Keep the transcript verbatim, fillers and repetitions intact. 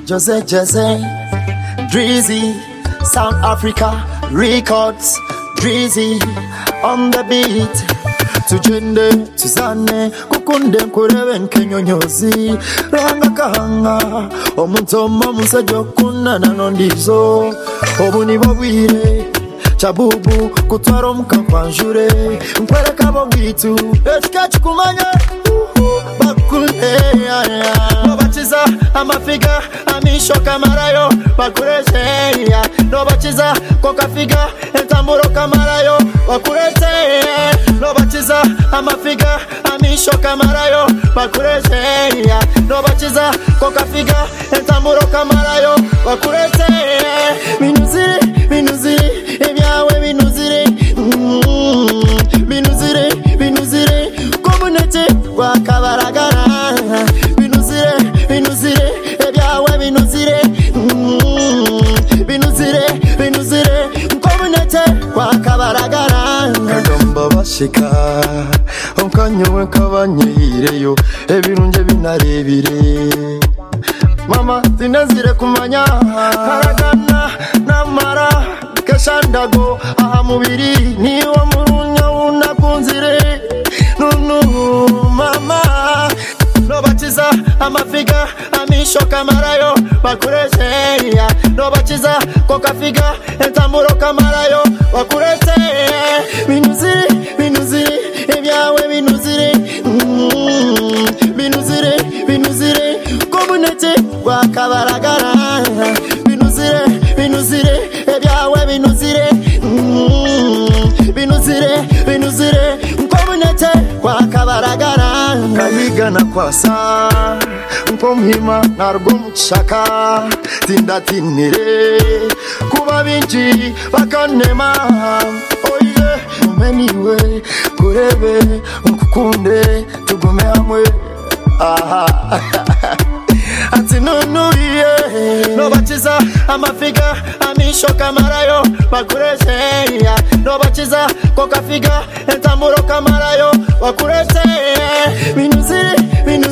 Jose Jose, Drizzy, South Africa Records, Drizzy on the beat. Tujende, tuzane, kukunde nkurebe nkenyonyozi Ranga kahanga, omuntoma musajo kuna nanondizo Obu nibo bwire, chabubu kutwaro mkampanjure Nkwereka bongitu, etikachi kumanya Bakule, nobachiza, amafiga, amishoka marayo Bakurese, nobachiza, kokafiga, entamburo kamarayo Bakurese, nobachiza, amafiga, amishoka marayo Bakurese, nobachiza, kokafiga, entamburo kamarayo Bakurese, minuzire, minuzire, ebyawe minuzire Minuzire, minuzire, komunete wakabaragara Minuzire, minuzire, ebyawe minuzire Minuzire, minuzire, komunete wakabaragara Kagamba bashika, onkanyowe kabanyireyo Ebirunje binarebire Mama zinazire kumanya Karagana namara Keshandago aha mubiri niwo murunya unakunzire Nunu mama Nobachiza amafiga amishoka marayo Bakurese Nobachiza kokafiga entamburo kamarayo Bakurese Minuzire, minuzire, ebyawe minuzire Minuzire, minuzire, komunete wakabaragara Minuzire, minuzire, ebyawe minuzire Minuzire, minuzire, komunete wakabaragara Kahiga na kwasa, mpomhima nargo muchaka Tinda tinire, kuba binji bakanema Oye, umeniwe, kurebe, unkukunde, tugume hamwe Aha Ati nunu iye Nobachiza amafiga amishoka marayo Bakurese Nobachiza kokafiga entamburo kamarayo Bakurese Minuzire, minuzire